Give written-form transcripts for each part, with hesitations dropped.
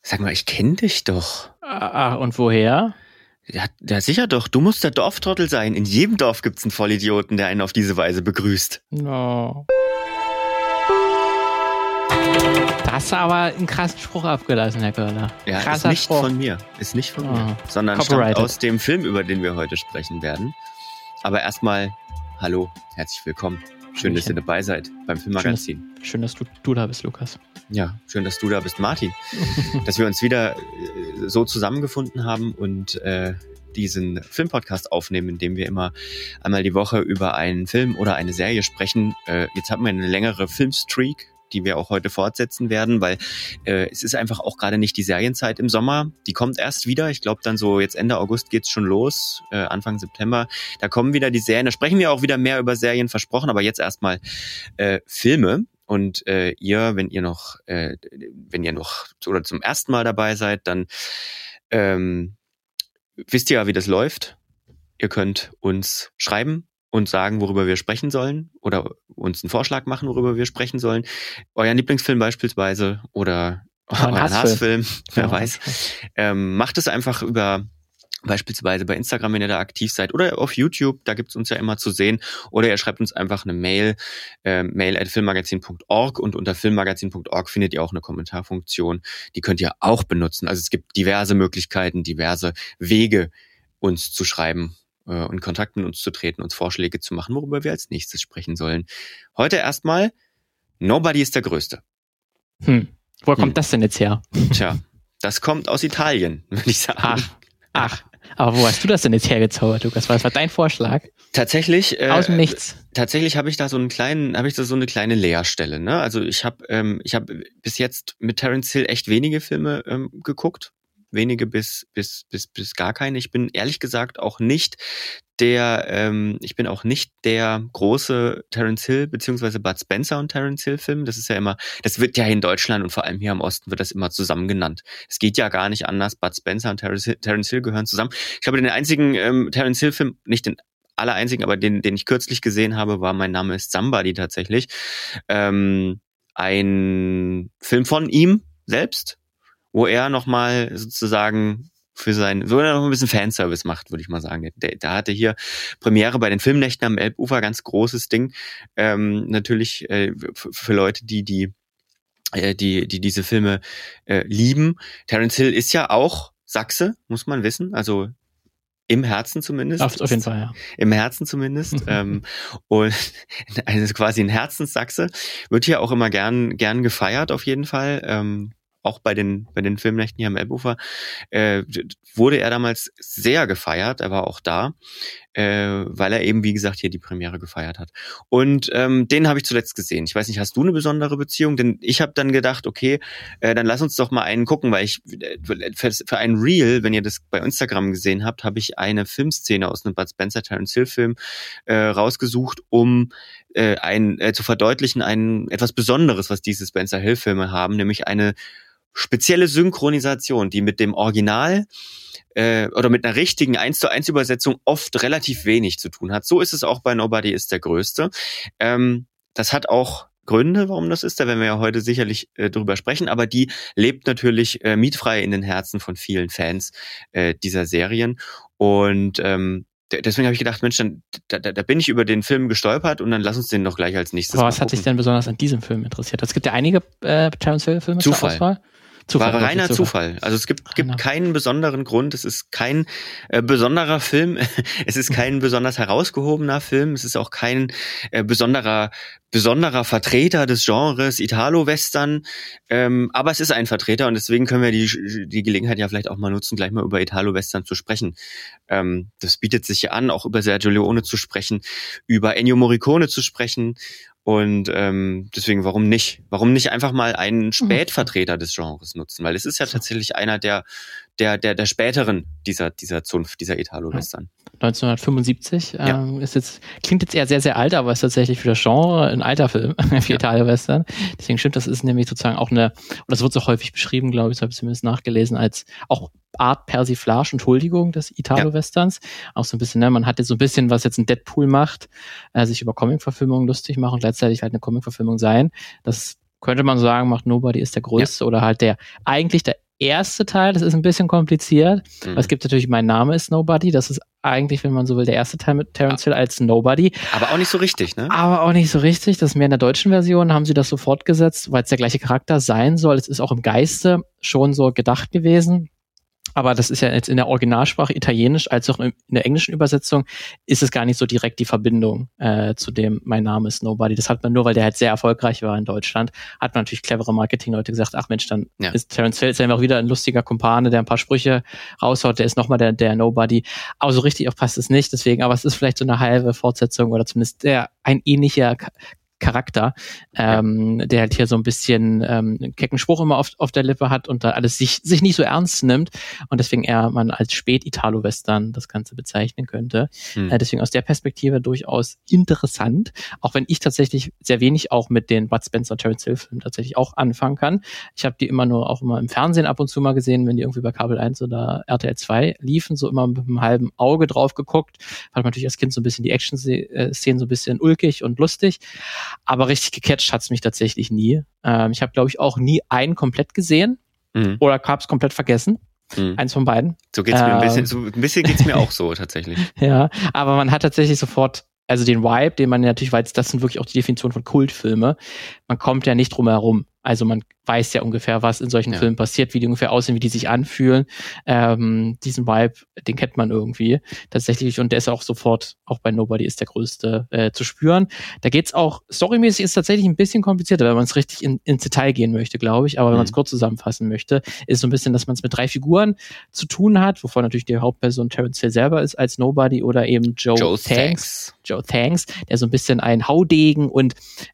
Sag mal, ich kenne dich doch. Und woher? Ja, sicher doch. Du musst der Dorftrottel sein. In jedem Dorf gibt's einen Vollidioten, der einen auf diese Weise begrüßt. No. Da hast du aber einen krassen Spruch abgelassen, Herr Körner. Ja, Krasser ist nicht Spruch. von mir. Ist nicht von mir. Sondern Copyrighted. stammt aus dem Film, über den wir heute sprechen werden. Aber erstmal, hallo, herzlich willkommen. Schön, dass ihr dabei seid beim Filmmagazin. Schön, dass du da bist, Lukas. Ja, schön, dass du da bist, Martin. Dass wir uns wieder so zusammengefunden haben und diesen Filmpodcast aufnehmen, in dem wir immer einmal die Woche über einen Film oder eine Serie sprechen. Jetzt haben wir eine längere Filmstreak, die wir auch heute fortsetzen werden, weil es ist einfach auch gerade nicht die Serienzeit im Sommer. Die kommt erst wieder. Ich glaube dann so jetzt Ende August geht's schon los, Anfang September. Da kommen wieder die Serien. Da sprechen wir auch wieder mehr über Serien, versprochen. Aber jetzt erstmal Filme. Und ihr, wenn ihr noch oder zum ersten Mal dabei seid, dann wisst ihr ja, wie das läuft. Ihr könnt uns schreiben und sagen, worüber wir sprechen sollen oder uns einen Vorschlag machen, worüber wir sprechen sollen. Euren Lieblingsfilm beispielsweise oder euren Hassfilm, wer weiß. Macht es einfach über beispielsweise bei Instagram, wenn ihr da aktiv seid, oder auf YouTube, da gibt's uns ja immer zu sehen, oder ihr schreibt uns einfach eine Mail, mail@filmmagazin.org, und unter filmmagazin.org findet ihr auch eine Kommentarfunktion, die könnt ihr auch benutzen. Also es gibt diverse Möglichkeiten, diverse Wege, uns zu schreiben, in Kontakt mit uns zu treten, uns Vorschläge zu machen, worüber wir als nächstes sprechen sollen. Heute erstmal, Nobody ist der Größte. Woher kommt das denn jetzt her? Tja, das kommt aus Italien, würde ich sagen. Ach, aber wo hast du das denn jetzt hergezaubert, Lukas? Was war dein Vorschlag? Tatsächlich, aus dem Nichts. Tatsächlich habe ich da so eine kleine Leerstelle. Ne? Also ich habe bis jetzt mit Terence Hill echt wenige Filme geguckt, wenige bis gar keine. Ich bin ehrlich gesagt auch nicht der große Terence Hill beziehungsweise Bud Spencer und Terence Hill Film. Das wird ja in Deutschland und vor allem hier im Osten wird das immer zusammen genannt. Es geht ja gar nicht anders. Bud Spencer und Terence Hill gehören zusammen. Ich glaube, den einzigen Terence Hill Film, nicht den allereinzigen, aber den ich kürzlich gesehen habe, war Mein Name ist Somebody tatsächlich. Ein Film von ihm selbst, wo er nochmal sozusagen wo er noch ein bisschen Fanservice macht, würde ich mal sagen. Da hatte hier Premiere bei den Filmnächten am Elbufer, ganz großes Ding. Natürlich für Leute, die diese Filme lieben. Terence Hill ist ja auch Sachse, muss man wissen. Also im Herzen zumindest. Auf jeden Fall, ja. Im Herzen zumindest. Und also quasi ein Herzenssachse. Wird hier auch immer gern gefeiert, auf jeden Fall. Auch bei den Filmnächten hier am Elbufer wurde er damals sehr gefeiert. Er war auch da, weil er eben, wie gesagt, hier die Premiere gefeiert hat. Und den habe ich zuletzt gesehen. Ich weiß nicht, hast du eine besondere Beziehung? Denn ich habe dann gedacht, okay, dann lass uns doch mal einen gucken, weil ich für ein Reel, wenn ihr das bei Instagram gesehen habt, habe ich eine Filmszene aus einem Bud Spencer Terence Hill Film rausgesucht, um zu verdeutlichen, etwas Besonderes, was diese Spencer Hill Filme haben, nämlich eine spezielle Synchronisation, die mit dem Original oder mit einer richtigen 1:1 Übersetzung oft relativ wenig zu tun hat. So ist es auch bei Nobody ist der Größte. Das hat auch Gründe, warum das ist, da werden wir ja heute sicherlich drüber sprechen, aber die lebt natürlich mietfrei in den Herzen von vielen Fans dieser Serien. Und deswegen habe ich gedacht, Mensch, da bin ich über den Film gestolpert und dann lass uns den noch gleich als nächstes Aber was hat dich denn besonders an diesem Film interessiert? Es gibt ja einige Terence Hill Filme zur Auswahl. War reiner Zufall. Also es gibt keinen besonderen Grund. Es ist kein besonderer Film. Es ist kein besonders herausgehobener Film. Es ist auch kein besonderer Vertreter des Genres Italo-Western. Aber es ist ein Vertreter und deswegen können wir die Gelegenheit ja vielleicht auch mal nutzen, gleich mal über Italo-Western zu sprechen. Das bietet sich ja an, auch über Sergio Leone zu sprechen, über Ennio Morricone zu sprechen. Und deswegen, warum nicht? Warum nicht einfach mal einen Spätvertreter des Genres nutzen? Weil es ist ja tatsächlich einer der späteren dieser Zunft, dieser Italo-Western. 1975 klingt jetzt eher sehr, sehr alt, aber ist tatsächlich für das Genre ein alter Film, für Italo-Western. Deswegen stimmt, das ist nämlich sozusagen auch und das wird so häufig beschrieben, glaube ich, das habe ich zumindest nachgelesen, als auch Art Persiflage und Huldigung des Italo-Westerns. Auch so ein bisschen, man hat jetzt so ein bisschen, was jetzt ein Deadpool macht, sich über Comic-Verfilmungen lustig machen und gleichzeitig halt eine Comic-Verfilmung sein. Das könnte man sagen, macht Nobody ist der Größte oder halt der erste Teil, das ist ein bisschen kompliziert. Es gibt natürlich Mein Name ist Nobody, das ist eigentlich, wenn man so will, der erste Teil mit Terence Hill als Nobody. Aber auch nicht so richtig, ne? Aber auch nicht so richtig. Das ist mehr in der deutschen Version, haben sie das so fortgesetzt, weil es der gleiche Charakter sein soll. Es ist auch im Geiste schon so gedacht gewesen. Aber das ist ja jetzt in der Originalsprache Italienisch als auch in der englischen Übersetzung ist es gar nicht so direkt die Verbindung zu dem Mein Name ist Nobody. Das hat man nur, weil der halt sehr erfolgreich war in Deutschland. Hat man natürlich clevere Marketingleute gesagt, ach Mensch, dann ist Terence Hill einfach wieder ein lustiger Kumpane, der ein paar Sprüche raushaut, der ist nochmal der Nobody. Aber so richtig auch passt es nicht, deswegen, aber es ist vielleicht so eine halbe Fortsetzung oder zumindest ein ähnlicher Charakter, der halt hier so ein bisschen einen kecken Spruch immer auf der Lippe hat und da alles sich nicht so ernst nimmt und deswegen eher man als Spät-Italo-Western das Ganze bezeichnen könnte. Deswegen aus der Perspektive durchaus interessant, auch wenn ich tatsächlich sehr wenig auch mit den Bud Spencer Terence Hill Filmen tatsächlich auch anfangen kann. Ich habe die immer im Fernsehen ab und zu mal gesehen, wenn die irgendwie bei Kabel 1 oder RTL 2 liefen, so immer mit einem halben Auge drauf geguckt. Fand natürlich als Kind so ein bisschen die Action-Szenen so ein bisschen ulkig und lustig. Aber richtig gecatcht hat's mich tatsächlich nie. Ich habe, glaube ich, auch nie einen komplett gesehen oder hab's komplett vergessen. Eins von beiden. So geht's mir ein bisschen geht's mir auch so tatsächlich. Ja, aber man hat tatsächlich sofort, also den Vibe, den man natürlich weiß, das sind wirklich auch die Definition von Kultfilme. Man kommt ja nicht drum herum. Also man weiß ja ungefähr, was in solchen Filmen passiert, wie die ungefähr aussehen, wie die sich anfühlen. Diesen Vibe, den kennt man irgendwie tatsächlich und der ist auch sofort, auch bei Nobody ist der größte zu spüren. Da geht's auch, storymäßig ist es tatsächlich ein bisschen komplizierter, wenn man es richtig ins Detail gehen möchte, glaube ich. Aber wenn man es kurz zusammenfassen möchte, ist so ein bisschen, dass man es mit 3 Figuren zu tun hat, wovon natürlich die Hauptperson Terence Hill selber ist als Nobody oder eben Joe Thanks, der so ein bisschen ein Haudegen und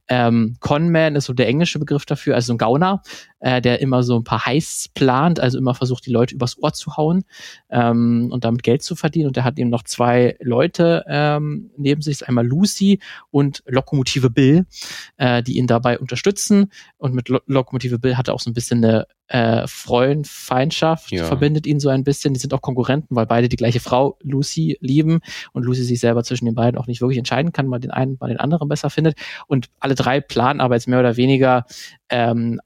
Conman ist so der englische Begriff dafür, also so ein Gauner, der immer so ein paar Heists plant, also immer versucht, die Leute übers Ohr zu hauen und damit Geld zu verdienen. Und er hat eben noch 2 Leute neben sich, das ist einmal Lucy und Lokomotive Bill, die ihn dabei unterstützen. Und mit Lokomotive Bill hat er auch so ein bisschen eine Freund-Feindschaft, verbindet ihn so ein bisschen. Die sind auch Konkurrenten, weil beide die gleiche Frau, Lucy, lieben und Lucy sich selber zwischen den beiden auch nicht wirklich entscheiden kann, mal den einen, mal den anderen besser findet. Und alle 3 planen aber jetzt mehr oder weniger einen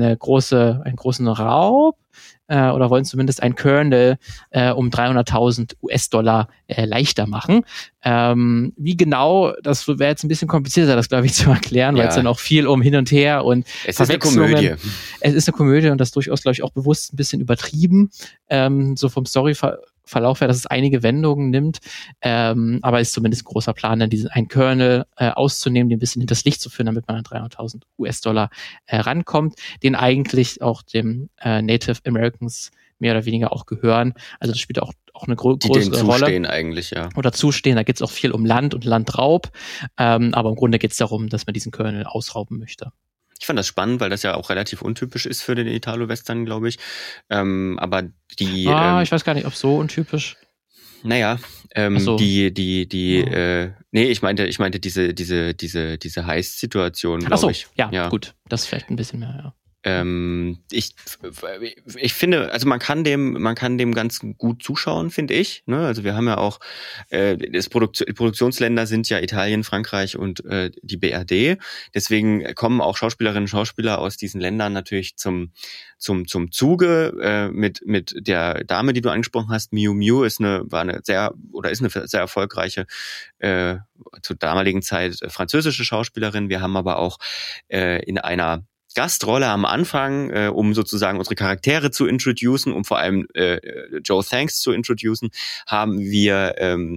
großen Raub oder wollen zumindest ein Kernel um 300.000 US-Dollar leichter machen. Wie genau, das wäre jetzt ein bisschen komplizierter, das glaube ich zu erklären, weil es dann auch viel um hin und her und es ist eine Komödie. Es ist eine Komödie und das durchaus, glaube ich, auch bewusst ein bisschen übertrieben, so vom Storyverlauf her, dass es einige Wendungen nimmt, aber ist zumindest ein großer Plan, dann diesen einen Kernel auszunehmen, den ein bisschen hinters Licht zu führen, damit man an 300.000 US-Dollar rankommt, den eigentlich auch dem Native Americans mehr oder weniger auch gehören. Also das spielt auch eine größere Rolle. Die denen zustehen eigentlich, ja. Oder zustehen, da geht es auch viel um Land und Landraub, aber im Grunde geht es darum, dass man diesen Kernel ausrauben möchte. Ich fand das spannend, weil das ja auch relativ untypisch ist für den Italo-Western, glaube ich. Aber die... ich weiß gar nicht, ob so untypisch. Naja, so. nee, ich meinte diese Heist-Situation, glaube ich. Ja, gut, das ist vielleicht ein bisschen mehr, ja. Ich finde, also man kann dem ganz gut zuschauen, finde ich. Ne? Also wir haben ja auch Produktionsländer sind ja Italien, Frankreich und die BRD. Deswegen kommen auch Schauspielerinnen und Schauspieler aus diesen Ländern natürlich zum Zuge. Mit der Dame, die du angesprochen hast, Miu Miu, ist eine sehr erfolgreiche zur damaligen Zeit französische Schauspielerin. Wir haben aber auch in einer Gastrolle am Anfang, um sozusagen unsere Charaktere zu introducen, um vor allem Joe Thanks zu introducen, haben wir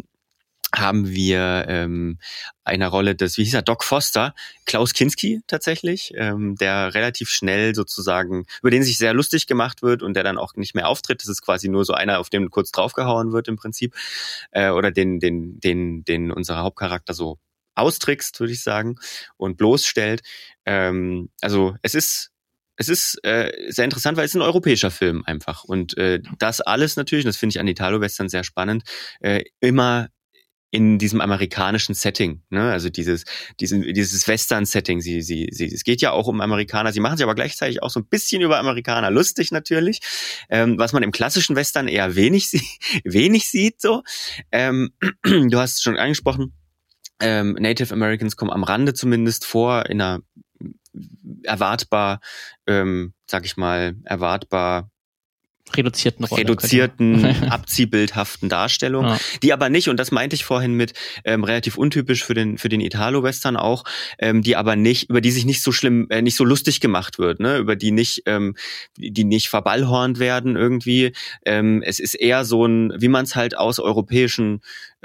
eine Rolle des, wie hieß er, Doc Foster, Klaus Kinski tatsächlich, der relativ schnell sozusagen, über den sich sehr lustig gemacht wird und der dann auch nicht mehr auftritt. Das ist quasi nur so einer, auf den kurz draufgehauen wird im Prinzip, oder den unser Hauptcharakter so austrickst, würde ich sagen, und bloßstellt. Also es ist sehr interessant, weil es ist ein europäischer Film einfach. Und das alles natürlich, und das finde ich an Italo-Western sehr spannend, immer in diesem amerikanischen Setting, ne? Also dieses Western-Setting. Es geht ja auch um Amerikaner. Sie machen sich aber gleichzeitig auch so ein bisschen über Amerikaner lustig natürlich, was man im klassischen Western eher wenig sieht. So, du hast es schon angesprochen. Native Americans kommen am Rande zumindest vor, in einer erwartbar reduzierten abziehbildhaften Darstellung, die aber nicht, und das meinte ich vorhin mit relativ untypisch für den Italo-Western auch, die aber nicht, über die sich nicht so schlimm, nicht so lustig gemacht wird, ne, über die nicht verballhornt werden irgendwie. Es ist eher so ein, wie man es halt aus europäischen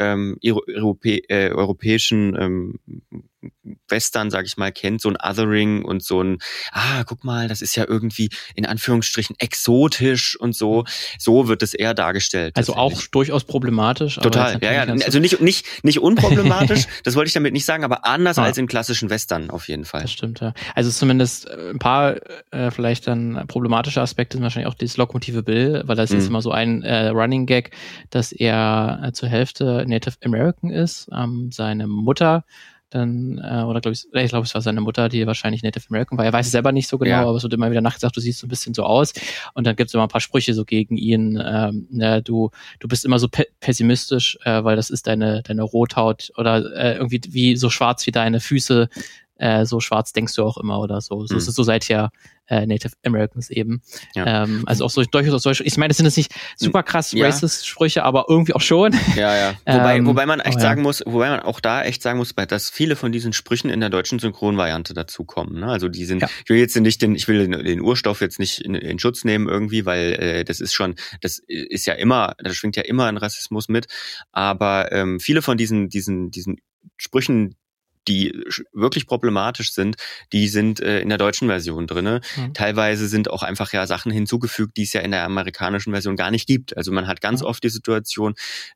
Western, sag ich mal, kennt, so ein Othering und so ein, guck mal, das ist ja irgendwie in Anführungsstrichen exotisch und so. So wird es eher dargestellt. Also auch durchaus problematisch. Total, ja. Also nicht unproblematisch, das wollte ich damit nicht sagen, aber anders als in klassischen Western auf jeden Fall. Das stimmt, ja. Also zumindest ein paar vielleicht dann problematische Aspekte sind wahrscheinlich auch das Lokomotive Bill, weil das ist immer so ein Running Gag, dass er zur Hälfte Native American ist. Seine Mutter dann, oder ich glaube, es war seine Mutter, die wahrscheinlich Native American war. Er weiß es selber nicht so genau, aber es wird immer wieder nachgesagt, du siehst so ein bisschen so aus. Und dann gibt es immer ein paar Sprüche so gegen ihn. Du bist immer so pessimistisch, weil das ist deine Rothaut oder irgendwie wie so schwarz wie deine Füße. So schwarz denkst du auch immer oder so. So seid ihr Native Americans eben. Ja. Also auch durchaus solche, ich meine, das sind jetzt nicht super krass racist Sprüche, aber irgendwie auch schon. Ja. Wobei man auch da echt sagen muss, dass viele von diesen Sprüchen in der deutschen Synchronvariante dazukommen. Ne? Also die sind, ich will den Urstoff jetzt nicht in Schutz nehmen irgendwie, weil das ist ja immer, da schwingt ja immer ein Rassismus mit. Aber viele von diesen Sprüchen, die wirklich problematisch sind, die sind in der deutschen Version drinne. Teilweise sind auch einfach Sachen hinzugefügt, die es ja in der amerikanischen Version gar nicht gibt. Also man hat ganz oft die Situation,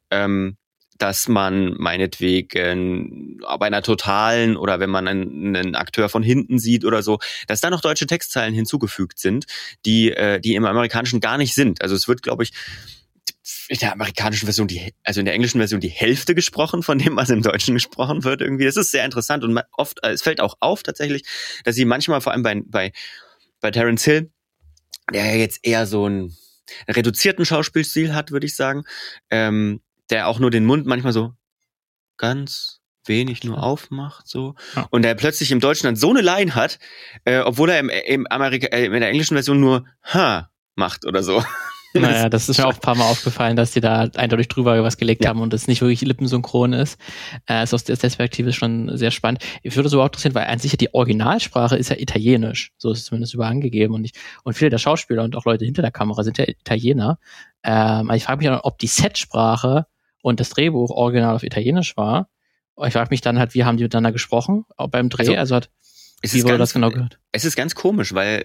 dass man meinetwegen bei einer totalen oder wenn man einen Akteur von hinten sieht oder so, dass da noch deutsche Textzeilen hinzugefügt sind, die im Amerikanischen gar nicht sind. Also es wird, glaube ich, in der amerikanischen Version in der englischen Version die Hälfte gesprochen von dem, was im Deutschen gesprochen wird irgendwie. Das ist sehr interessant und es fällt auch auf tatsächlich, dass sie manchmal, vor allem bei Terence Hill, der ja jetzt eher so einen reduzierten Schauspielstil hat, würde ich sagen, der auch nur den Mund manchmal so ganz wenig nur aufmacht, so. Ja. Und der plötzlich im Deutschen dann so eine Line hat, obwohl er in der englischen Version nur macht oder so. Naja, das ist mir auch ein paar Mal aufgefallen, dass die da eindeutig drüber was gelegt haben und es nicht wirklich lippensynchron ist. Ist aus der Perspektive schon sehr spannend. Ich würde so auch interessieren, weil an sich die Originalsprache ist ja Italienisch. So ist es zumindest überall angegeben. Und viele der Schauspieler und auch Leute hinter der Kamera sind ja Italiener. Ich frage mich dann, ob die Setsprache und das Drehbuch original auf Italienisch war. Ich frage mich dann halt, wie haben die miteinander gesprochen beim Dreh? Wie wurde das genau gehört? Es ist ganz komisch, weil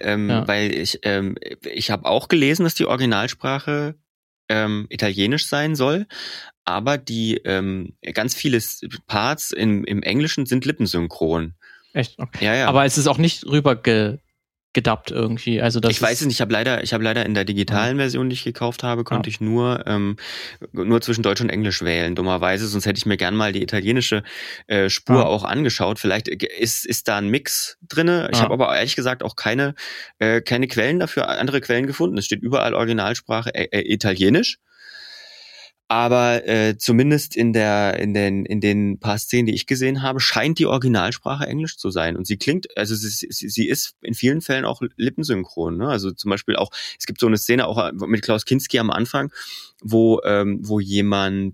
ich habe auch gelesen, dass die Originalsprache Italienisch sein soll, aber die ganz viele Parts im Englischen sind lippensynchron. Echt? Okay. Ja. Aber es ist auch nicht gedubbt irgendwie. Also ich weiß es nicht, ich habe leider in der digitalen Version, die ich gekauft habe, konnte ich nur zwischen Deutsch und Englisch wählen, dummerweise, sonst hätte ich mir gern mal die italienische Spur auch angeschaut. Vielleicht ist da ein Mix drinne. Ich habe aber ehrlich gesagt auch keine Quellen dafür, andere Quellen gefunden. Es steht überall Originalsprache Italienisch. Aber zumindest in den paar Szenen, die ich gesehen habe, scheint die Originalsprache Englisch zu sein. Und sie klingt, also sie ist in vielen Fällen auch lippensynchron. Ne? Also zum Beispiel auch, es gibt so eine Szene auch mit Klaus Kinski am Anfang, wo jemand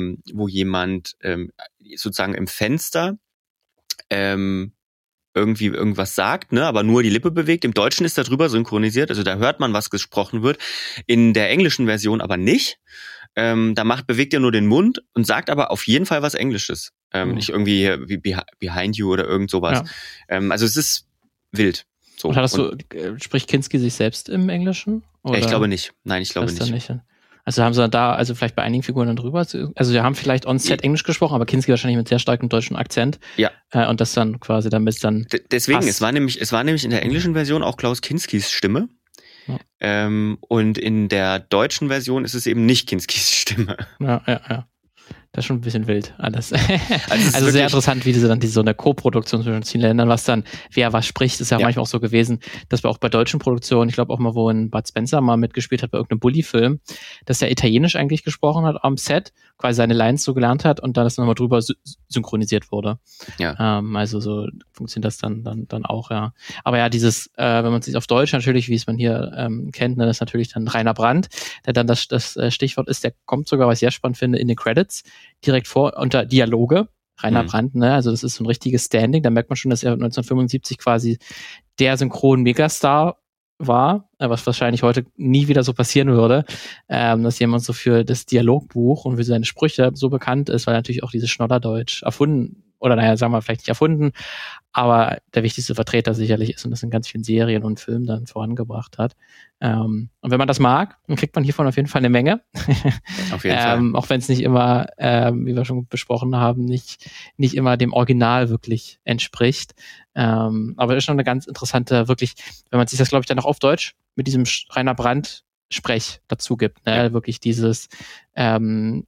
sozusagen im Fenster irgendwie irgendwas sagt, ne, aber nur die Lippe bewegt. Im Deutschen ist da drüber synchronisiert, also da hört man, was gesprochen wird. In der englischen Version aber nicht. Da bewegt er nur den Mund und sagt aber auf jeden Fall was Englisches. Nicht irgendwie wie behind you oder irgend sowas. Ja. Also es ist wild. So. Und spricht Kinski sich selbst im Englischen? Oder? Ich glaube nicht. Nein, ich glaube nicht. Also haben sie da, also vielleicht bei einigen Figuren dann drüber, also sie haben vielleicht on-set Englisch gesprochen, aber Kinski wahrscheinlich mit sehr starkem deutschen Akzent. Ja. Und das dann quasi damit dann deswegen, passt. es war nämlich in der englischen Version auch Klaus Kinskis Stimme. Ja. Und in der deutschen Version ist es eben nicht Kinskis Stimme. Ja. Das ist schon ein bisschen wild alles. Also sehr interessant, wie so eine Co-Produktion zwischen den Ländern, was dann, wer was spricht, ist ja manchmal auch so gewesen, dass wir auch bei deutschen Produktionen, ich glaube auch mal, wo ein Bud Spencer mal mitgespielt hat bei irgendeinem Bully-Film, dass er Italienisch eigentlich gesprochen hat am Set, quasi seine Lines so gelernt hat und dann das nochmal drüber synchronisiert wurde. Ja. Also so funktioniert das dann auch, ja. Aber ja, dieses, wenn man sich auf Deutsch natürlich, wie es man hier kennt, ne, das ist natürlich dann Rainer Brandt, der dann das Stichwort ist, der kommt sogar, was ich sehr spannend finde, in den Credits direkt vor unter Dialoge. Rainer Brandt, ne? Also das ist so ein richtiges Standing. Da merkt man schon, dass er 1975 quasi der Synchron-Megastar war, was wahrscheinlich heute nie wieder so passieren würde, dass jemand so für das Dialogbuch und für seine Sprüche so bekannt ist, weil natürlich auch dieses Schnodderdeutsch erfunden, oder naja, sagen wir vielleicht nicht erfunden, aber der wichtigste Vertreter sicherlich ist und das in ganz vielen Serien und Filmen dann vorangebracht hat. Und wenn man das mag, dann kriegt man hiervon auf jeden Fall eine Menge. Auf jeden Fall. Auch wenn es nicht immer, wie wir schon besprochen haben, nicht immer dem Original wirklich entspricht. Aber das ist schon eine ganz interessante, wirklich, wenn man sich das, glaube ich, dann auch auf Deutsch mit diesem Rainer Brandt Sprech dazu gibt, ne? Ja. Wirklich dieses dein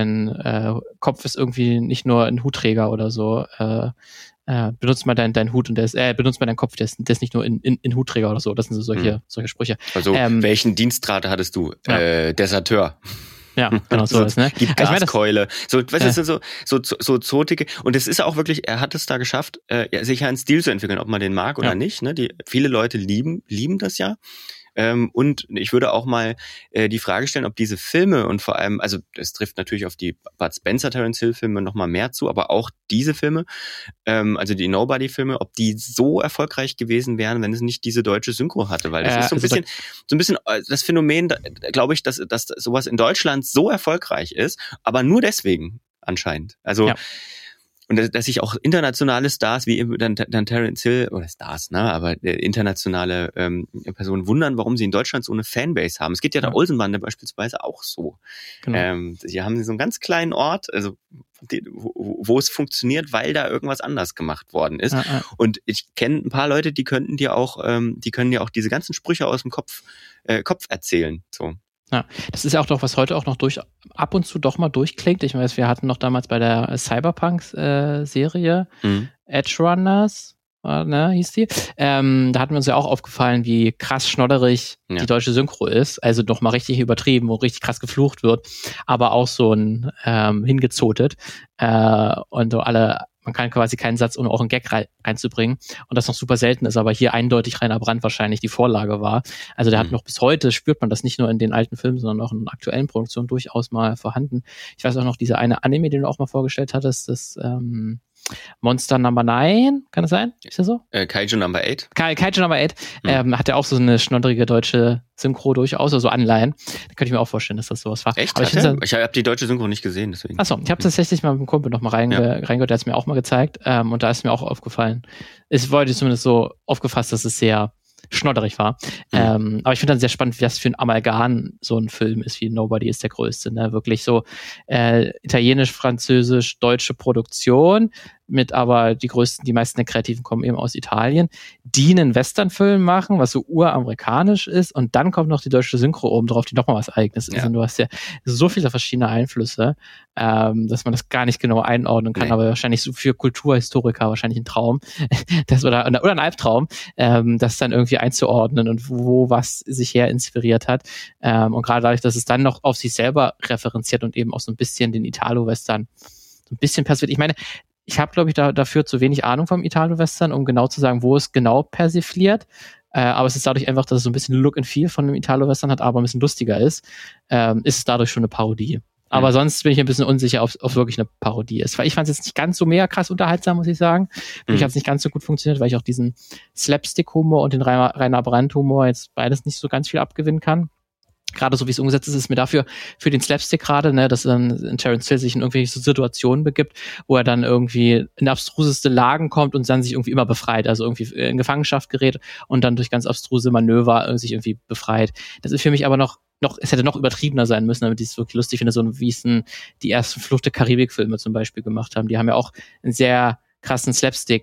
Kopf ist irgendwie nicht nur ein Hutträger oder so, benutzt mal deinen Hut und benutzt mal deinen Kopf, der ist nicht nur in Hutträger oder so, das sind so solche Sprüche. Also welchen Dienstgrad hattest du? Ja. Deserteur. Ja, genau so ist, ne? Gib Gaskeule. So, weißt du, so zotige. Und es ist auch wirklich, er hat es da geschafft, sich einen Stil zu entwickeln, ob man den mag oder nicht, ne? Viele Leute lieben das ja. Und ich würde auch mal die Frage stellen, ob diese Filme und vor allem, also es trifft natürlich auf die Bud Spencer Terence Hill Filme noch mal mehr zu, aber auch diese Filme, also die Nobody Filme, ob die so erfolgreich gewesen wären, wenn es nicht diese deutsche Synchro hatte, weil das ist so ein bisschen das Phänomen, glaube ich, dass sowas in Deutschland so erfolgreich ist, aber nur deswegen anscheinend. Also und dass sich auch internationale Stars wie dann Terence Hill, oder Stars, ne, aber internationale Personen wundern, warum sie in Deutschland so eine Fanbase haben. Es geht ja der Olsenbande beispielsweise auch so. Genau. Sie haben so einen ganz kleinen Ort, also wo es funktioniert, weil da irgendwas anders gemacht worden ist. Und ich kenne ein paar Leute, die können dir auch diese ganzen Sprüche aus dem Kopf erzählen. So. Ja, das ist ja auch doch, was heute auch noch ab und zu doch mal durchklingt. Ich weiß, wir hatten noch damals bei der Cyberpunk-Serie Edge Runners, hieß die. Da hatten wir uns ja auch aufgefallen, wie krass schnodderig die deutsche Synchro ist. Also doch mal richtig übertrieben, wo richtig krass geflucht wird, aber auch so ein hingezotet. Und so man kann quasi keinen Satz, ohne auch einen Gag reinzubringen. Und das noch super selten ist, aber hier eindeutig Rainer Brandt wahrscheinlich die Vorlage war. Also der hat noch bis heute, spürt man das nicht nur in den alten Filmen, sondern auch in aktuellen Produktionen durchaus mal vorhanden. Ich weiß auch noch, diese eine Anime, den du auch mal vorgestellt hattest, das Monster Number 9, kann das sein? Ist das so? Kaiju Number 8. Kaiju Number 8 hat ja auch so eine schnodderige deutsche Synchro durchaus, also Anleihen. Da könnte ich mir auch vorstellen, dass das sowas war. Echt? Aber ich habe die deutsche Synchro nicht gesehen, deswegen. Achso, ich habe tatsächlich mal mit dem Kumpel noch mal reingehört, der hat es mir auch mal gezeigt und da ist mir auch aufgefallen. Es wurde zumindest so aufgefasst, dass es sehr schnodderig war. Aber ich finde dann sehr spannend, wie das für ein Amalgam so ein Film ist, wie Nobody ist der größte. Ne? Wirklich so italienisch, französisch, deutsche Produktion mit aber die meisten der Kreativen kommen eben aus Italien, die einen Westernfilm machen, was so uramerikanisch ist und dann kommt noch die deutsche Synchro oben drauf, die nochmal was Eigenes ist und du hast ja so viele verschiedene Einflüsse, dass man das gar nicht genau einordnen kann, aber wahrscheinlich so für Kulturhistoriker wahrscheinlich ein Traum, oder ein Albtraum, das dann irgendwie einzuordnen und wo was sich her inspiriert hat und gerade dadurch, dass es dann noch auf sich selber referenziert und eben auch so ein bisschen den Italo-Western so ein bisschen perspektiviert. Ich meine, ich habe, glaube ich, dafür zu wenig Ahnung vom Italo-Western, um genau zu sagen, wo es genau persifliert. Aber es ist dadurch einfach, dass es so ein bisschen Look and Feel von einem Italo-Western hat, aber ein bisschen lustiger ist es dadurch schon eine Parodie. Aber sonst bin ich ein bisschen unsicher, ob es wirklich eine Parodie ist. Weil ich fand es jetzt nicht ganz so mega krass unterhaltsam, muss ich sagen. Für mich hat es nicht ganz so gut funktioniert, weil ich auch diesen Slapstick-Humor und den Rainer Brandt-Humor jetzt beides nicht so ganz viel abgewinnen kann. Gerade so wie es umgesetzt ist mir dafür für den Slapstick gerade, ne, dass dann Terence Hill sich in irgendwelche Situationen begibt, wo er dann irgendwie in abstruseste Lagen kommt und dann sich irgendwie immer befreit, also irgendwie in Gefangenschaft gerät und dann durch ganz abstruse Manöver sich irgendwie befreit. Das ist für mich aber noch, es hätte noch übertriebener sein müssen, damit ich es wirklich lustig finde, so wie es die ersten Flucht der Karibik-Filme zum Beispiel gemacht haben. Die haben ja auch einen sehr krassen Slapstick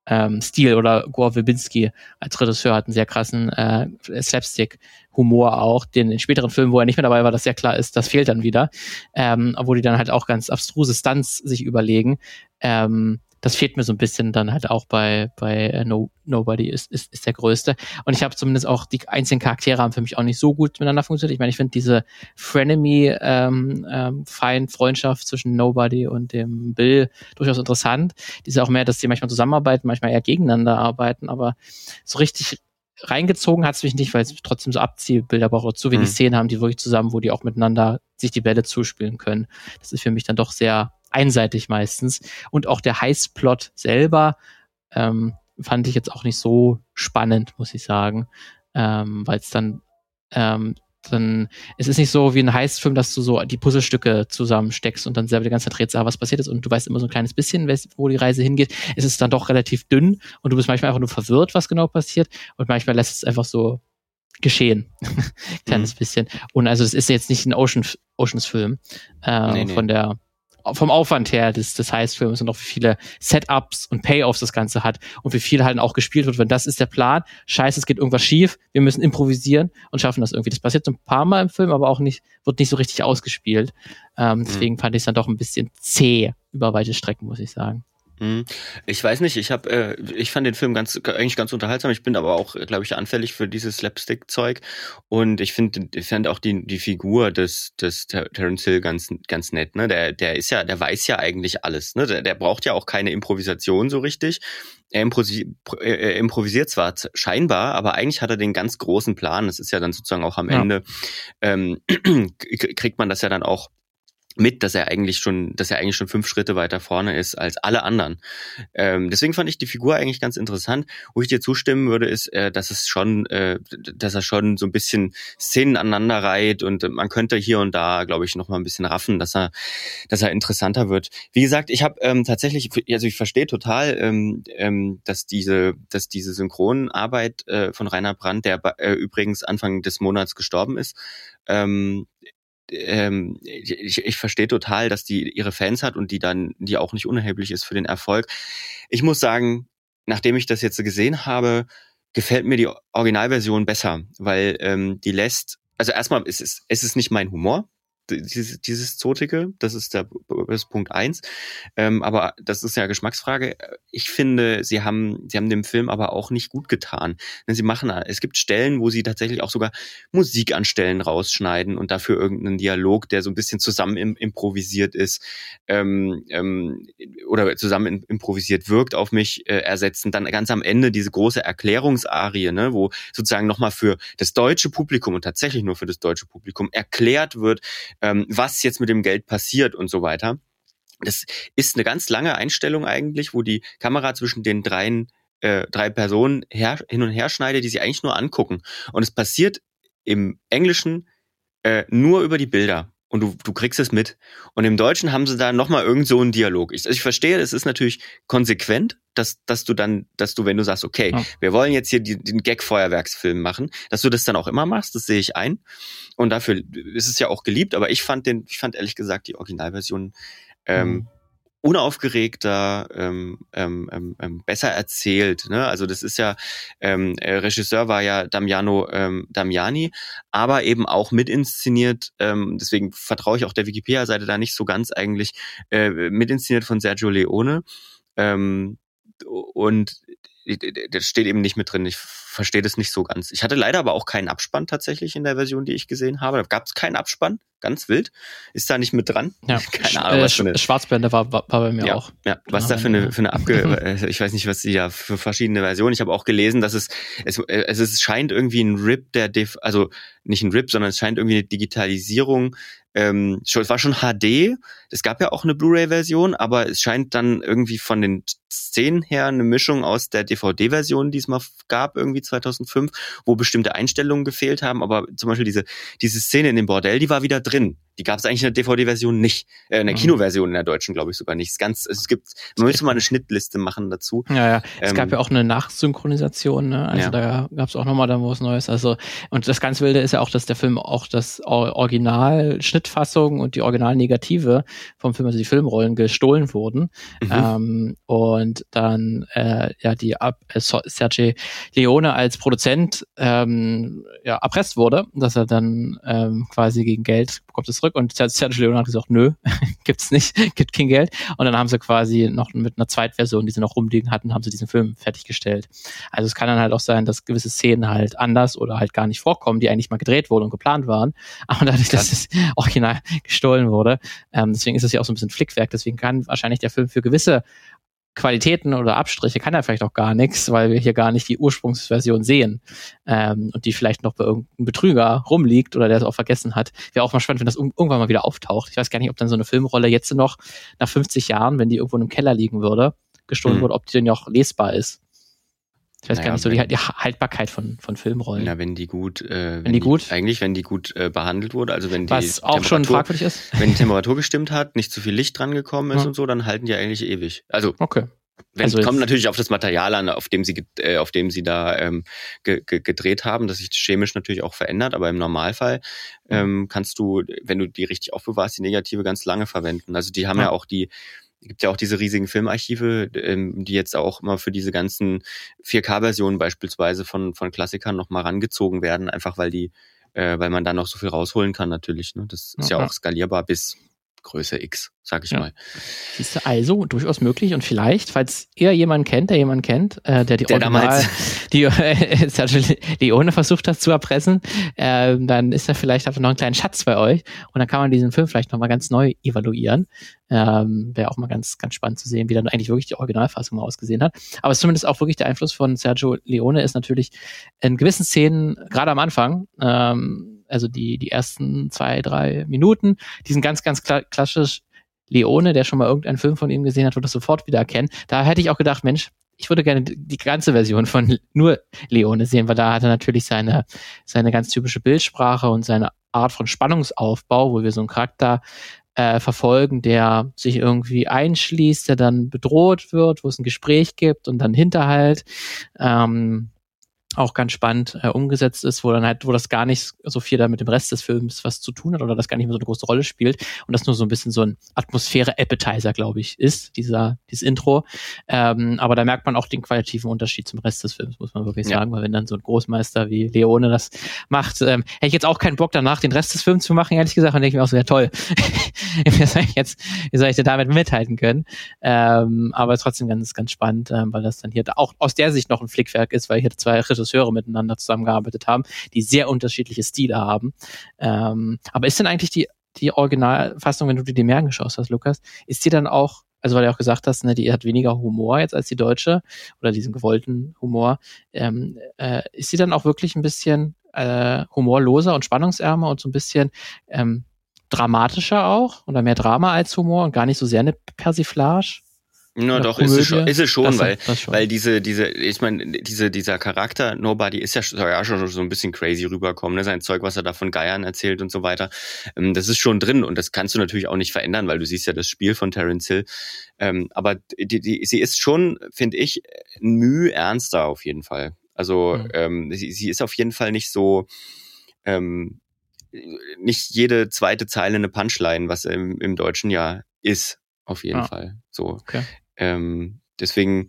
Stil, oder Gore Verbinski als Regisseur hat einen sehr krassen Slapstick-Humor auch, den in späteren Filmen, wo er nicht mehr dabei war, das sehr klar ist, das fehlt dann wieder, obwohl die dann halt auch ganz abstruse Stunts sich überlegen. Das fehlt mir so ein bisschen dann halt auch bei Nobody ist der größte. Und ich habe zumindest auch, die einzelnen Charaktere haben für mich auch nicht so gut miteinander funktioniert. Ich meine, ich finde diese Frenemy Freundschaft zwischen Nobody und dem Bill durchaus interessant. Die ist auch mehr, dass die manchmal zusammenarbeiten, manchmal eher gegeneinander arbeiten, aber so richtig reingezogen hat es mich nicht, weil es trotzdem so Abzielbilder braucht oder zu wenig Szenen haben, die wirklich zusammen, wo die auch miteinander sich die Bälle zuspielen können. Das ist für mich dann doch sehr einseitig meistens. Und auch der Heist-Plot selber fand ich jetzt auch nicht so spannend, muss ich sagen. Weil es dann es ist nicht so wie ein Heist-Film, dass du so die Puzzlestücke zusammensteckst und dann selber die ganze Zeit rätst, was passiert ist, und du weißt immer so ein kleines bisschen, wo die Reise hingeht. Es ist dann doch relativ dünn und du bist manchmal einfach nur verwirrt, was genau passiert, und manchmal lässt es einfach so geschehen. Kleines bisschen. Und also es ist jetzt nicht ein Oceans-Film nee. Vom Aufwand her des Heist-Films und auch wie viele Setups und Payoffs das Ganze hat und wie viel halt auch gespielt wird, wenn das ist der Plan. Scheiße, es geht irgendwas schief, wir müssen improvisieren und schaffen das irgendwie. Das passiert so ein paar Mal im Film, aber auch nicht, wird nicht so richtig ausgespielt. Deswegen fand ich es dann doch ein bisschen zäh über weite Strecken, muss ich sagen. Ich weiß nicht, ich fand den Film eigentlich ganz unterhaltsam. Ich bin aber auch, glaube ich, anfällig für dieses Slapstick-Zeug. Und ich fand auch die Figur des Terence Hill ganz nett, ne? Der weiß ja eigentlich alles, ne? Der braucht ja auch keine Improvisation so richtig. Er improvisiert zwar scheinbar, aber eigentlich hat er den ganz großen Plan. Das ist ja dann sozusagen auch am Ende, kriegt man das ja dann auch mit, dass er eigentlich schon 5 Schritte weiter vorne ist als alle anderen. Deswegen fand ich die Figur eigentlich ganz interessant. Wo ich dir zustimmen würde, ist, dass er schon so ein bisschen Szenen aneinander reiht, und man könnte hier und da, glaube ich, noch mal ein bisschen raffen, dass er interessanter wird. Wie gesagt, ich habe tatsächlich, also ich verstehe total, dass diese Synchronarbeit von Rainer Brandt, der übrigens Anfang des Monats gestorben ist, ich verstehe total, dass die ihre Fans hat und die auch nicht unerheblich ist für den Erfolg. Ich muss sagen, nachdem ich das jetzt gesehen habe, gefällt mir die Originalversion besser, weil die lässt, also erstmal es ist nicht mein Humor, dieses Zotige, das ist Punkt 1. Aber das ist ja Geschmacksfrage. Ich finde, sie haben dem Film aber auch nicht gut getan. Es gibt Stellen, wo sie tatsächlich auch sogar Musik an Stellen rausschneiden und dafür irgendeinen Dialog, der so ein bisschen zusammen improvisiert ist, oder zusammen improvisiert wirkt, auf mich ersetzen. Dann ganz am Ende diese große Erklärungsarie, ne, wo sozusagen nochmal für das deutsche Publikum und tatsächlich nur für das deutsche Publikum erklärt wird, was jetzt mit dem Geld passiert und so weiter. Das ist eine ganz lange Einstellung eigentlich, wo die Kamera zwischen den drei Personen hin und her schneidet, die sie eigentlich nur angucken. Und es passiert im Englischen nur über die Bilder. Und du kriegst es mit. Und im Deutschen haben sie da nochmal irgend so einen Dialog. Ich verstehe, es ist natürlich konsequent, dass du, wenn du sagst, okay, wir wollen jetzt hier den Gag-Feuerwerksfilm machen, dass du das dann auch immer machst, das sehe ich ein. Und dafür ist es ja auch geliebt, aber ich fand ehrlich gesagt die Originalversion unaufgeregter, besser erzählt, ne? Also das ist ja, Regisseur war ja Damiano Damiani, aber eben auch mitinszeniert, deswegen vertraue ich auch der Wikipedia-Seite da nicht so ganz eigentlich, mitinszeniert von Sergio Leone, und das steht eben nicht mit drin. Ich verstehe das nicht so ganz. Ich hatte leider aber auch keinen Abspann tatsächlich in der Version, die ich gesehen habe. Da gab es keinen Abspann, ganz wild. Ist da nicht mit dran? Ja, keine Ahnung. Schwarzblende war bei mir auch. Ja, was da für eine ich weiß nicht, was die da für verschiedene Versionen. Ich habe auch gelesen, dass es scheint irgendwie ein RIP also nicht ein RIP, sondern es scheint irgendwie eine Digitalisierung. Es war schon HD. Es gab ja auch eine Blu-ray-Version, aber es scheint dann irgendwie von den Szenen her eine Mischung aus der DVD-Version, die es mal gab, irgendwie 2005, wo bestimmte Einstellungen gefehlt haben. Aber zum Beispiel diese Szene in dem Bordell, die war wieder drin. Die gab es eigentlich in der DVD-Version nicht. In der Kinoversion in der deutschen, glaube ich, sogar nicht. Man müsste mal eine Schnittliste machen dazu. Ja. Es gab ja auch eine Nachsynchronisation, ne? Also da gab es auch nochmal dann was Neues. Also, und das ganz Wilde ist ja auch, dass der Film auch das Original-Schnittfassung und die Original-Negative vom Film, also die Filmrollen, gestohlen wurden. Und dann Sergio Leone als Produzent erpresst wurde, dass er dann quasi gegen Geld bekommt es zurück, und Sergio Leone hat gesagt, nö, gibt's nicht, gibt kein Geld, und dann haben sie quasi noch mit einer Zweitversion, die sie noch rumliegen hatten, haben sie diesen Film fertiggestellt. Also es kann dann halt auch sein, dass gewisse Szenen halt anders oder halt gar nicht vorkommen, die eigentlich mal gedreht wurden und geplant waren, aber dadurch, dass das Original gestohlen wurde, deswegen ist es ja auch so ein bisschen Flickwerk, deswegen kann wahrscheinlich der Film für gewisse Qualitäten oder Abstriche kann er vielleicht auch gar nichts, weil wir hier gar nicht die Ursprungsversion sehen und die vielleicht noch bei irgendeinem Betrüger rumliegt oder der es auch vergessen hat. Wäre auch mal spannend, wenn das irgendwann mal wieder auftaucht. Ich weiß gar nicht, ob dann so eine Filmrolle jetzt noch nach 50 Jahren, wenn die irgendwo im Keller liegen würde, gestohlen wurde, ob die denn ja auch lesbar ist. Ich weiß gar nicht, so die Haltbarkeit von Filmrollen. Na, wenn die gut behandelt wurde, also wenn die was auch schon fragwürdig ist. Wenn die Temperatur gestimmt hat, nicht zu viel Licht dran gekommen ist und so, dann halten die eigentlich ewig. Also okay. Kommt natürlich auf das Material an, auf dem sie da gedreht haben, dass sich das chemisch natürlich auch verändert, aber im Normalfall kannst du, wenn du die richtig aufbewahrst, die Negative ganz lange verwenden. Also die haben ja auch gibt ja auch diese riesigen Filmarchive, die jetzt auch immer für diese ganzen 4K-Versionen beispielsweise von Klassikern noch mal rangezogen werden, einfach weil man da noch so viel rausholen kann natürlich. Ne? Das ist ja auch skalierbar bis Größe X, sag ich mal. Siehst du, also durchaus möglich, und vielleicht, falls ihr jemanden kennt, der die Sergio Leone versucht hat zu erpressen, dann ist da vielleicht einfach noch ein kleiner Schatz bei euch, und dann kann man diesen Film vielleicht nochmal ganz neu evaluieren. Wäre auch mal ganz, ganz spannend zu sehen, wie dann eigentlich wirklich die Originalfassung mal ausgesehen hat. Aber zumindest auch wirklich der Einfluss von Sergio Leone ist natürlich in gewissen Szenen, gerade am Anfang, also die ersten 2-3 Minuten, die sind ganz, ganz klassisch Leone, der schon mal irgendeinen Film von ihm gesehen hat, wird das sofort wieder erkennen. Da hätte ich auch gedacht, Mensch, ich würde gerne die ganze Version von nur Leone sehen, weil da hat er natürlich seine ganz typische Bildsprache und seine Art von Spannungsaufbau, wo wir so einen Charakter verfolgen, der sich irgendwie einschließt, der dann bedroht wird, wo es ein Gespräch gibt und dann Hinterhalt. Auch ganz spannend umgesetzt ist, wo das gar nicht so viel da mit dem Rest des Films was zu tun hat oder das gar nicht mehr so eine große Rolle spielt und das nur so ein bisschen so ein Atmosphäre-Appetizer, glaube ich, ist, dieses Intro. Aber da merkt man auch den qualitativen Unterschied zum Rest des Films, muss man wirklich sagen, weil wenn dann so ein Großmeister wie Leone das macht, hätte ich jetzt auch keinen Bock danach, den Rest des Films zu machen, ehrlich gesagt, und denke ich mir auch so, ja toll, wie soll ich denn damit mithalten können? Aber trotzdem ganz, ganz spannend, weil das dann hier auch aus der Sicht noch ein Flickwerk ist, weil hier zwei Regisseure miteinander zusammengearbeitet haben, die sehr unterschiedliche Stile haben. Aber ist denn eigentlich die Originalfassung, wenn du dir die mehr angeschaut hast, Lukas, ist die dann auch, also weil du auch gesagt hast, ne, die hat weniger Humor jetzt als die deutsche oder diesen gewollten Humor, ist sie dann auch wirklich ein bisschen humorloser und spannungsärmer und so ein bisschen dramatischer auch oder mehr Drama als Humor und gar nicht so sehr eine Persiflage? Na doch, ist es schon, weil dieser Charakter Nobody ist ja schon so ein bisschen crazy rüberkommen, ne? Sein Zeug, was er da von Geiern erzählt und so weiter. Das ist schon drin und das kannst du natürlich auch nicht verändern, weil du siehst ja das Spiel von Terence Hill. Aber sie ist schon, finde ich, ein Mühe ernster auf jeden Fall. Also sie ist auf jeden Fall nicht so nicht jede zweite Zeile eine Punchline, was im Deutschen ja ist, auf jeden Fall. So. Okay. Deswegen,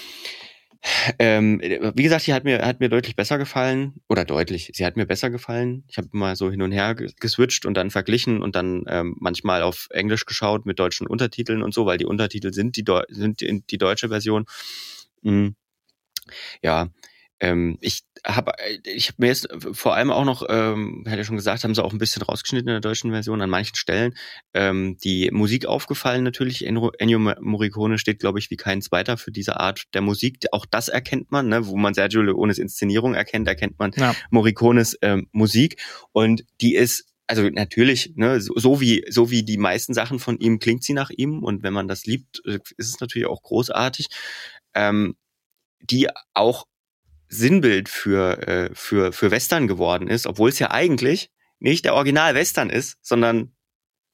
wie gesagt, die hat mir deutlich besser gefallen, sie hat mir besser gefallen. Ich habe mal so hin und her geswitcht und dann verglichen und dann manchmal auf Englisch geschaut mit deutschen Untertiteln und so, weil die Untertitel sind die deutsche Version. Ja, ich habe mir jetzt vor allem auch noch, hatte ich schon gesagt, haben sie auch ein bisschen rausgeschnitten in der deutschen Version an manchen Stellen. Die Musik aufgefallen natürlich. Ennio Morricone steht, glaube ich, wie kein zweiter für diese Art der Musik. Auch das erkennt man, ne? Wo man Sergio Leones Inszenierung erkennt man Morricones Musik. Und die ist, also natürlich, ne, so wie die meisten Sachen von ihm klingt sie nach ihm. Und wenn man das liebt, ist es natürlich auch großartig. Die auch Sinnbild für Western geworden ist, obwohl es ja eigentlich nicht der Original-Western ist, sondern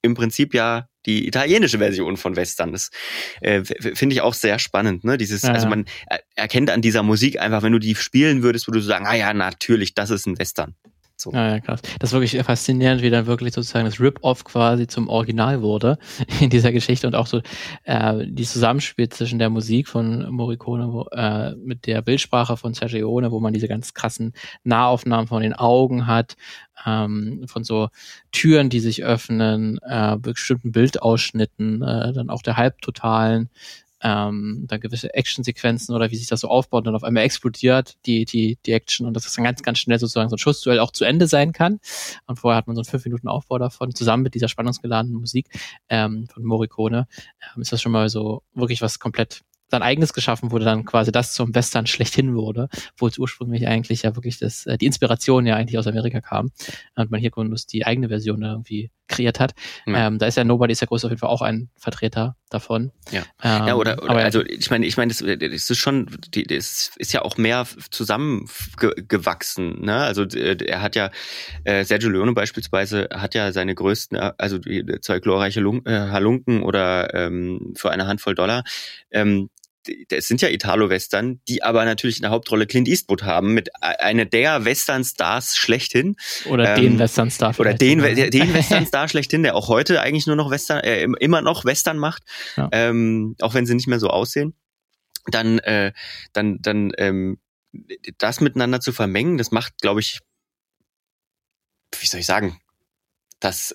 im Prinzip ja die italienische Version von Western. Das finde ich auch sehr spannend, ne? Also man erkennt an dieser Musik einfach, wenn du die spielen würdest, würdest du sagen, ja, natürlich, das ist ein Western. So. Ja, krass. Das ist wirklich faszinierend, wie dann wirklich sozusagen das Rip-Off quasi zum Original wurde in dieser Geschichte und auch so die Zusammenspiel zwischen der Musik von Morricone mit der Bildsprache von Sergio Leone, wo man diese ganz krassen Nahaufnahmen von den Augen hat, von so Türen, die sich öffnen, bestimmten Bildausschnitten, dann auch der Halbtotalen, dann gewisse Actionsequenzen oder wie sich das so aufbaut und dann auf einmal explodiert die Action und das ist dann ganz, ganz schnell sozusagen so ein Schussduell auch zu Ende sein kann. Und vorher hat man so einen 5 Minuten Aufbau davon, zusammen mit dieser spannungsgeladenen Musik von Morricone. Ist das schon mal so wirklich was komplett sein eigenes geschaffen wurde, dann quasi das zum Western schlechthin wurde, wo es ursprünglich eigentlich ja wirklich die Inspiration ja eigentlich aus Amerika kam und man hier Kondus die eigene Version da irgendwie kreiert hat. Da ist ja Nobody is ja groß auf jeden Fall auch ein Vertreter davon. Ja, also ich meine, das ist schon, das ist ja auch mehr zusammengewachsen, ne? Also er hat ja, Sergio Leone beispielsweise hat ja seine größten, also die 2 glorreiche Halunken oder für eine Handvoll $, es sind ja Italo-Western, die aber natürlich in der Hauptrolle Clint Eastwood haben, mit einer der Western-Stars schlechthin. Oder den Western-Star. Oder den Western-Star schlechthin, der auch heute eigentlich nur noch immer noch Western macht, auch wenn sie nicht mehr so aussehen. Dann das miteinander zu vermengen, das macht, glaube ich, wie soll ich sagen, das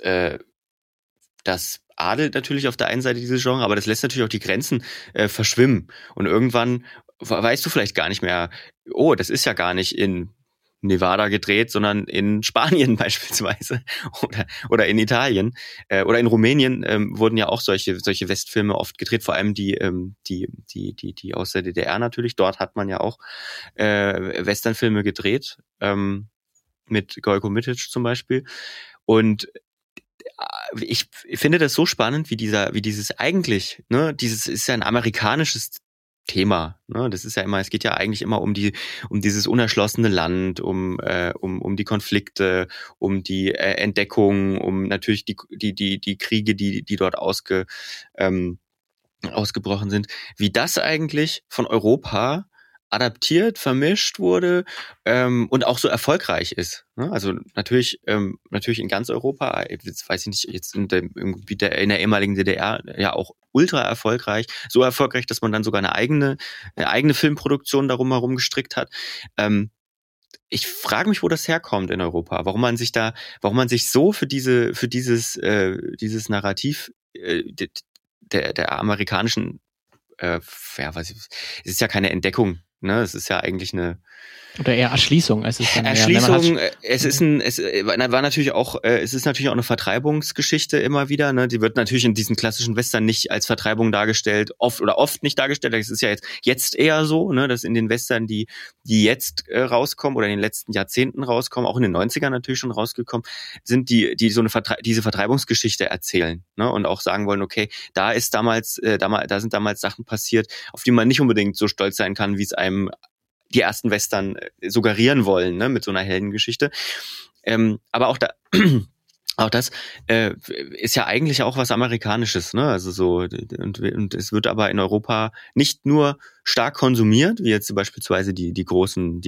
adelt natürlich auf der einen Seite dieses Genre, aber das lässt natürlich auch die Grenzen verschwimmen. Und irgendwann weißt du vielleicht gar nicht mehr, das ist ja gar nicht in Nevada gedreht, sondern in Spanien beispielsweise oder in Italien oder in Rumänien wurden ja auch solche Westfilme oft gedreht, vor allem die aus der DDR natürlich. Dort hat man ja auch Westernfilme gedreht, mit Gojko Mitic zum Beispiel. Und ich finde das so spannend, wie dieses eigentlich, ne, dieses ist ja ein amerikanisches Thema, ne, das ist ja immer, es geht ja eigentlich immer um dieses unerschlossene Land, um die Konflikte, um die Entdeckung, um natürlich die Kriege, die dort ausgebrochen sind, wie das eigentlich von Europa adaptiert, vermischt wurde und auch so erfolgreich ist. Ne? Also natürlich in ganz Europa, jetzt weiß ich nicht, jetzt in der ehemaligen DDR ja auch ultra erfolgreich, so erfolgreich, dass man dann sogar eine eigene Filmproduktion darum herum gestrickt hat. Ich frage mich, wo das herkommt in Europa, warum man sich so für dieses Narrativ der amerikanischen es ist ja keine Entdeckung, ne? Es ist ja eigentlich eine oder eher Erschließung. Es ist natürlich auch eine Vertreibungsgeschichte immer wieder, ne? Die wird natürlich in diesen klassischen Western nicht als Vertreibung dargestellt, oft nicht dargestellt. Das ist ja jetzt eher so, ne, dass in den Western, die jetzt rauskommen oder in den letzten Jahrzehnten rauskommen, auch in den 90ern natürlich schon rausgekommen, sind die so diese Vertreibungsgeschichte erzählen, ne, und auch sagen wollen, okay, da sind damals Sachen passiert, auf die man nicht unbedingt so stolz sein kann, wie es einem die ersten Western suggerieren wollen, ne, mit so einer Heldengeschichte. Aber auch das ist ja eigentlich auch was Amerikanisches, ne? Also so und es wird aber in Europa nicht nur stark konsumiert, wie jetzt beispielsweise die großen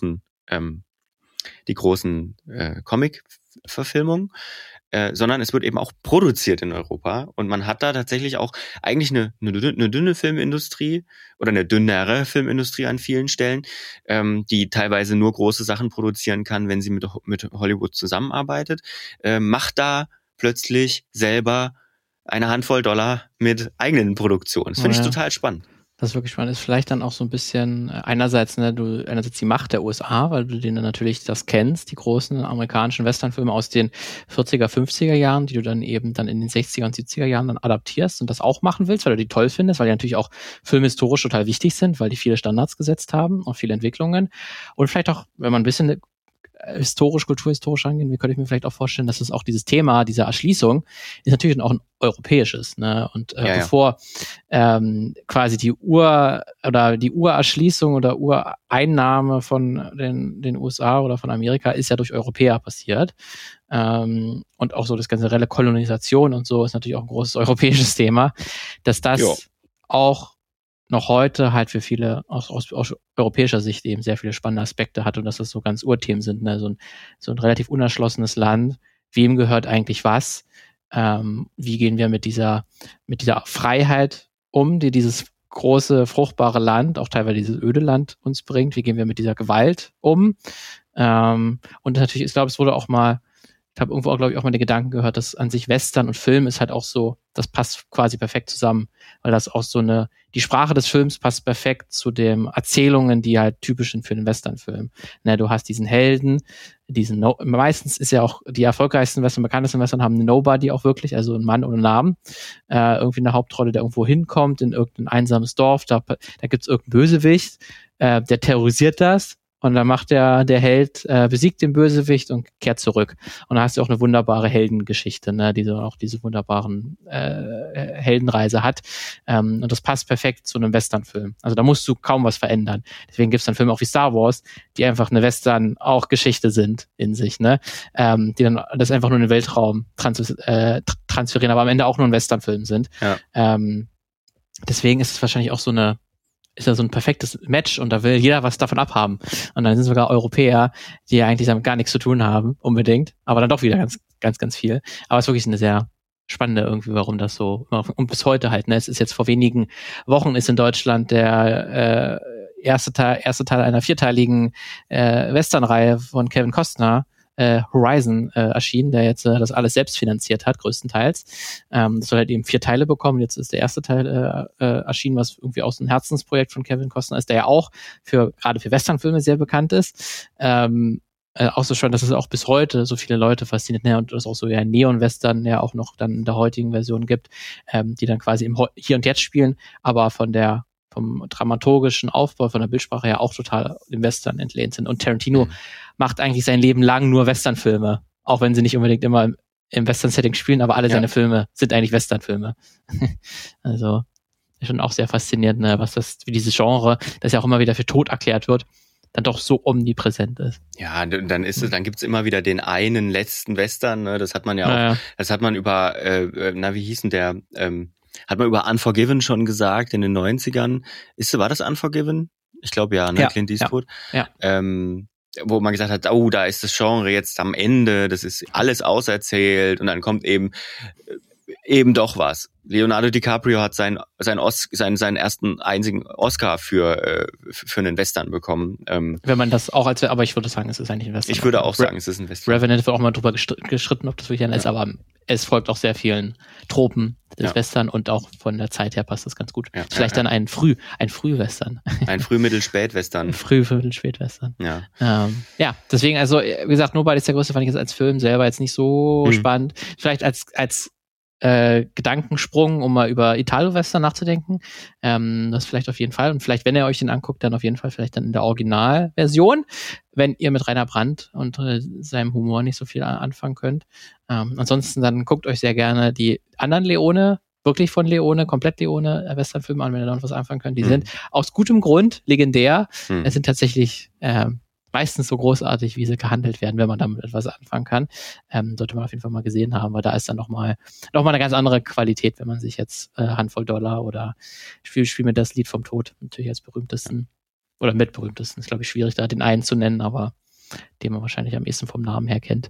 Comic-Verfilmungen, sondern es wird eben auch produziert in Europa und man hat da tatsächlich auch eigentlich eine dünne Filmindustrie oder eine dünnere Filmindustrie an vielen Stellen, die teilweise nur große Sachen produzieren kann, wenn sie mit Hollywood zusammenarbeitet, macht da plötzlich selber eine Handvoll $, mit eigenen Produktionen. Das finde ich total spannend. Das ist wirklich spannend. Ist vielleicht dann auch so ein bisschen einerseits die Macht der USA, weil du denen natürlich das kennst, die großen amerikanischen Westernfilme aus den 40er, 50er Jahren, die du dann eben dann in den 60er und 70er Jahren dann adaptierst und das auch machen willst, weil du die toll findest, weil die natürlich auch filmhistorisch total wichtig sind, weil die viele Standards gesetzt haben und viele Entwicklungen. Und vielleicht auch, wenn man ein bisschen kulturhistorisch angehen, wie könnte ich mir vielleicht auch vorstellen, dass es auch dieses Thema dieser Erschließung ist natürlich auch ein europäisches, ne? Und bevor quasi die Urerschließung oder Ureinnahme von den USA oder von Amerika ist ja durch Europäer passiert. Und auch so das ganze Kolonisation und so ist natürlich auch ein großes europäisches Thema, dass das auch noch heute halt für viele aus europäischer Sicht eben sehr viele spannende Aspekte hat und dass das so ganz Urthemen sind, ne? So ein relativ unerschlossenes Land. Wem gehört eigentlich was? Wie gehen wir mit dieser Freiheit um, die dieses große, fruchtbare Land, auch teilweise dieses öde Land uns bringt? Wie gehen wir mit dieser Gewalt um? Und natürlich, ich glaube, es wurde auch mal, ich habe irgendwo auch, glaube ich, auch mal den Gedanken gehört, dass an sich Western und Film ist halt auch so, das passt quasi perfekt zusammen, weil das auch die Sprache des Films passt perfekt zu den Erzählungen, die halt typisch sind für den Westernfilm. Ne, du hast diesen Helden, meistens ist ja auch die erfolgreichsten Western, bekanntesten Western haben einen Nobody auch wirklich, also einen Mann ohne Namen, irgendwie eine Hauptrolle, der irgendwo hinkommt in irgendein einsames Dorf, da gibt's irgendeinen Bösewicht, der terrorisiert das. Und dann macht der Held, besiegt den Bösewicht und kehrt zurück. Und da hast du auch eine wunderbare Heldengeschichte, ne, die so auch diese wunderbaren Heldenreise hat. Und das passt perfekt zu einem Westernfilm. Also da musst du kaum was verändern. Deswegen gibt's dann Filme auch wie Star Wars, die einfach eine Western auch Geschichte sind in sich, ne? Die dann das einfach nur in den Weltraum transferieren, aber am Ende auch nur ein Westernfilm sind. Ja. Deswegen ist es wahrscheinlich auch so ein perfektes Match und da will jeder was davon abhaben. Und dann sind sogar Europäer, die eigentlich damit gar nichts zu tun haben, unbedingt, aber dann doch wieder ganz, ganz, ganz viel. Aber es ist wirklich eine sehr spannende irgendwie, warum das so, und bis heute halt, ne, es ist jetzt vor wenigen Wochen ist in Deutschland der erste Teil einer 4-teiligen Westernreihe von Kevin Costner, Horizon erschienen, der jetzt das alles selbst finanziert hat, größtenteils. Das soll halt eben 4 Teile bekommen. Jetzt ist der erste Teil erschienen, was irgendwie auch so ein Herzensprojekt von Kevin Costner ist, der ja auch gerade für Westernfilme sehr bekannt ist. Auch so schon, dass es auch bis heute so viele Leute fasziniert, ne? Und das auch so ja ein Neon-Western ja auch noch dann in der heutigen Version gibt, die dann quasi im Hier und Jetzt spielen, aber vom dramaturgischen Aufbau, von der Bildsprache her auch total dem Western entlehnt sind. Und Tarantino macht eigentlich sein Leben lang nur Westernfilme, auch wenn sie nicht unbedingt immer im Western-Setting spielen, aber alle seine Filme sind eigentlich Westernfilme. Also schon auch sehr faszinierend, ne, wie dieses Genre, das ja auch immer wieder für tot erklärt wird, dann doch so omnipräsent ist. Ja, dann gibt's immer wieder den einen letzten Western, ne, das hat man ja auch, das hat man über, wie hieß denn der, hat man über Unforgiven schon gesagt in den 90ern. War das Unforgiven? Ich glaube ja, ne? Ja, Clint Eastwood. Ja. Wo man gesagt hat, da ist das Genre jetzt am Ende, das ist alles auserzählt und dann kommt eben doch was. Leonardo DiCaprio hat seinen ersten einzigen Oscar für einen Western bekommen. Wenn man das auch aber ich würde sagen, es ist eigentlich ein Western. Ich würde auch sagen, es ist ein Western. Revenant wird auch mal drüber geschritten, ob das wirklich einer ist, aber es folgt auch sehr vielen Tropen des Western und auch von der Zeit her passt das ganz gut. Ja, vielleicht dann ein Frühwestern. Ein Früh-Mittel-Spät-Western. Früh-Mittel-Spät-Western. Ja, deswegen, also wie gesagt, Nobody ist der größte, fand ich jetzt als Film selber jetzt nicht so spannend. Vielleicht als Gedankensprung, um mal über Italo-Western nachzudenken. Das vielleicht auf jeden Fall. Und vielleicht, wenn ihr euch den anguckt, dann auf jeden Fall vielleicht dann in der Originalversion, wenn ihr mit Rainer Brandt und seinem Humor nicht so viel anfangen könnt. Ansonsten dann guckt euch sehr gerne die anderen Leone, wirklich von Leone, komplett Leone Westernfilme an, wenn ihr da noch was anfangen könnt. Die sind aus gutem Grund legendär. Es sind tatsächlich meistens so großartig, wie sie gehandelt werden, wenn man damit etwas anfangen kann. Sollte man auf jeden Fall mal gesehen haben, weil da ist dann noch mal eine ganz andere Qualität, wenn man sich jetzt Handvoll Dollar oder Spiel mir das Lied vom Tod natürlich als berühmtesten oder mit berühmtesten. Ist, glaube ich, schwierig, da den einen zu nennen, aber den man wahrscheinlich am ehesten vom Namen her kennt.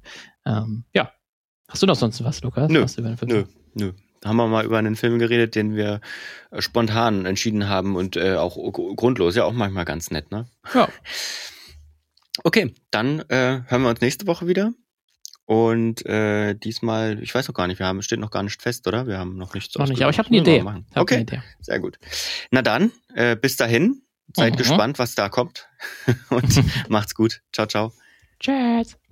Hast du noch sonst was, Lukas? Nö. Haben wir mal über einen Film geredet, den wir spontan entschieden haben und auch grundlos. Ja, auch manchmal ganz nett, ne? Ja. Okay, dann hören wir uns nächste Woche wieder. Und diesmal, ich weiß noch gar nicht, steht noch gar nicht fest, oder? Wir haben noch nichts ausgemacht. Noch nicht, aber ich habe eine Idee. Okay, sehr gut. Na dann, bis dahin, seid gespannt, was da kommt. Und macht's gut. Ciao, ciao. Tschüss.